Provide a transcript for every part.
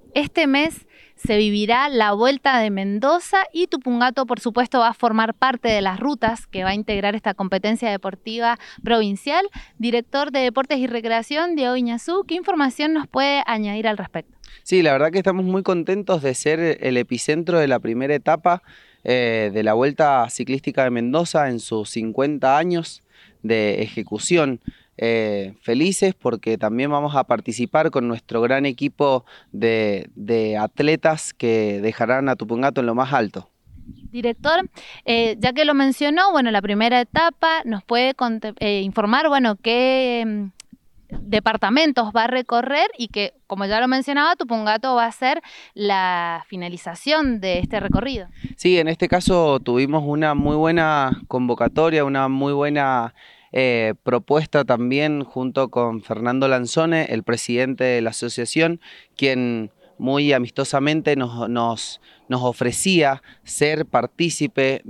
Este mes se vivirá la Vuelta de Mendoza y Tupungato, por supuesto, va a formar parte de las rutas que va a integrar esta competencia deportiva provincial. Director de Deportes y Recreación, Diego Iñazú, ¿qué información nos puede añadir al respecto? Sí, la verdad que estamos muy contentos de ser el epicentro de la primera etapa de la Vuelta Ciclística de Mendoza en sus 50 años de ejecución. Felices porque también vamos a participar con nuestro gran equipo de atletas que dejarán a Tupungato en lo más alto. Director, ya que lo mencionó, bueno, la primera etapa, ¿nos puede informar, bueno, qué departamentos va a recorrer y que, como ya lo mencionaba, Tupungato va a ser la finalización de este recorrido? Sí, en este caso tuvimos una muy buena convocatoria, una muy buena propuesta también junto con Fernando Lanzone, el presidente de la asociación, quien muy amistosamente nos ofrecía ser partícipe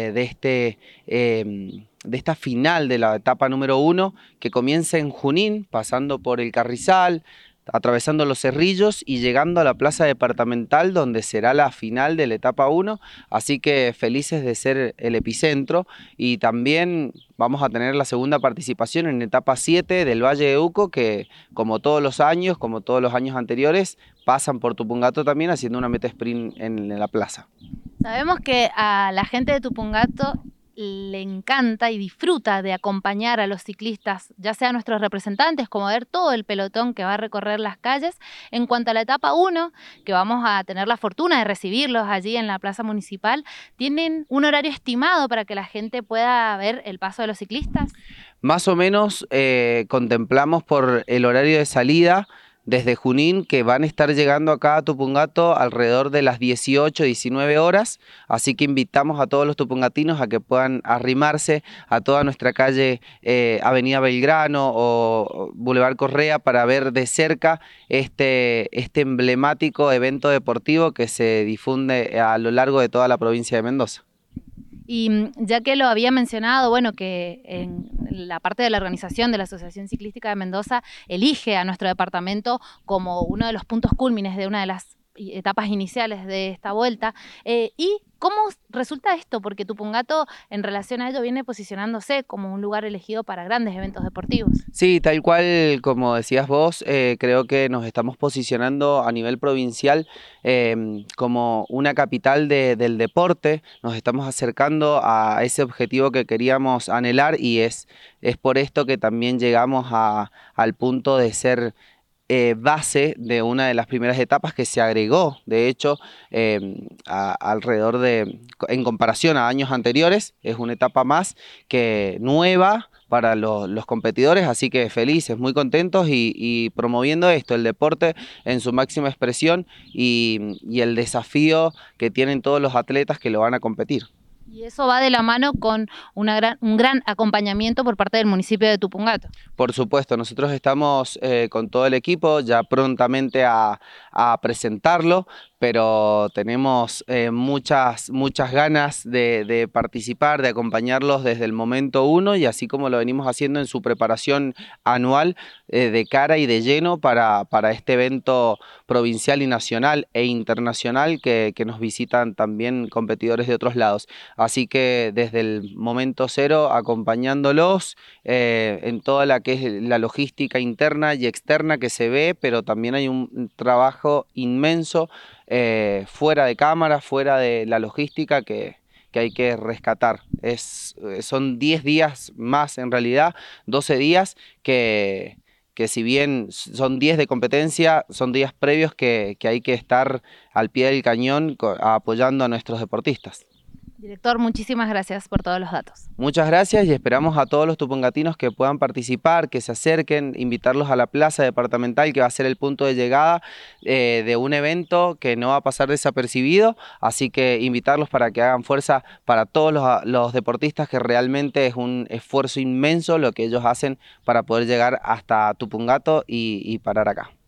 de esta final de la etapa número 1 que comienza en Junín, pasando por el Carrizal, atravesando los Cerrillos y llegando a la plaza departamental donde será la final de la etapa 1, así que felices de ser el epicentro y también vamos a tener la segunda participación en etapa 7 del Valle de Uco que como todos los años anteriores, pasan por Tupungato también haciendo una meta sprint en la plaza. Sabemos que a la gente de Tupungato le encanta y disfruta de acompañar a los ciclistas, ya sea nuestros representantes, como ver todo el pelotón que va a recorrer las calles. En cuanto a la etapa 1, que vamos a tener la fortuna de recibirlos allí en la plaza municipal, ¿tienen un horario estimado para que la gente pueda ver el paso de los ciclistas? Más o menos contemplamos por el horario de salida desde Junín que van a estar llegando acá a Tupungato alrededor de las 18, 19 horas, así que invitamos a todos los tupungatinos a que puedan arrimarse a toda nuestra calle Avenida Belgrano o Boulevard Correa para ver de cerca este emblemático evento deportivo que se difunde a lo largo de toda la provincia de Mendoza. Y ya que lo había mencionado, bueno, que en la parte de la organización de la Asociación Ciclística de Mendoza elige a nuestro departamento como uno de los puntos cúlmines de una de las etapas iniciales de esta vuelta. ¿Y cómo resulta esto? Porque Tupungato, en relación a ello, viene posicionándose como un lugar elegido para grandes eventos deportivos. Sí, tal cual como decías vos, creo que nos estamos posicionando a nivel provincial como una capital del deporte, nos estamos acercando a ese objetivo que queríamos anhelar y es por esto que también llegamos al punto de ser base de una de las primeras etapas que se agregó, de hecho, en comparación a años anteriores, es una etapa más que nueva para los competidores, así que felices, muy contentos y promoviendo esto, el deporte en su máxima expresión y el desafío que tienen todos los atletas que lo van a competir. Y eso va de la mano con un gran acompañamiento por parte del municipio de Tupungato. Por supuesto, nosotros estamos con todo el equipo ya prontamente a presentarlo, pero tenemos muchas ganas de participar, de acompañarlos desde el momento 1 y así como lo venimos haciendo en su preparación anual de cara y de lleno para este evento provincial y nacional e internacional que nos visitan también competidores de otros lados. Así que desde el momento 0 acompañándolos en toda la que es la logística interna y externa que se ve, pero también hay un trabajo inmenso fuera de cámara, fuera de la logística que hay que rescatar. Son 10 días más en realidad, 12 días que si bien son 10 de competencia, son días previos que hay que estar al pie del cañón apoyando a nuestros deportistas. Director, muchísimas gracias por todos los datos. Muchas gracias y esperamos a todos los tupungatinos que puedan participar, que se acerquen, invitarlos a la plaza departamental que va a ser el punto de llegada de un evento que no va a pasar desapercibido, así que invitarlos para que hagan fuerza para todos los deportistas, que realmente es un esfuerzo inmenso lo que ellos hacen para poder llegar hasta Tupungato y parar acá.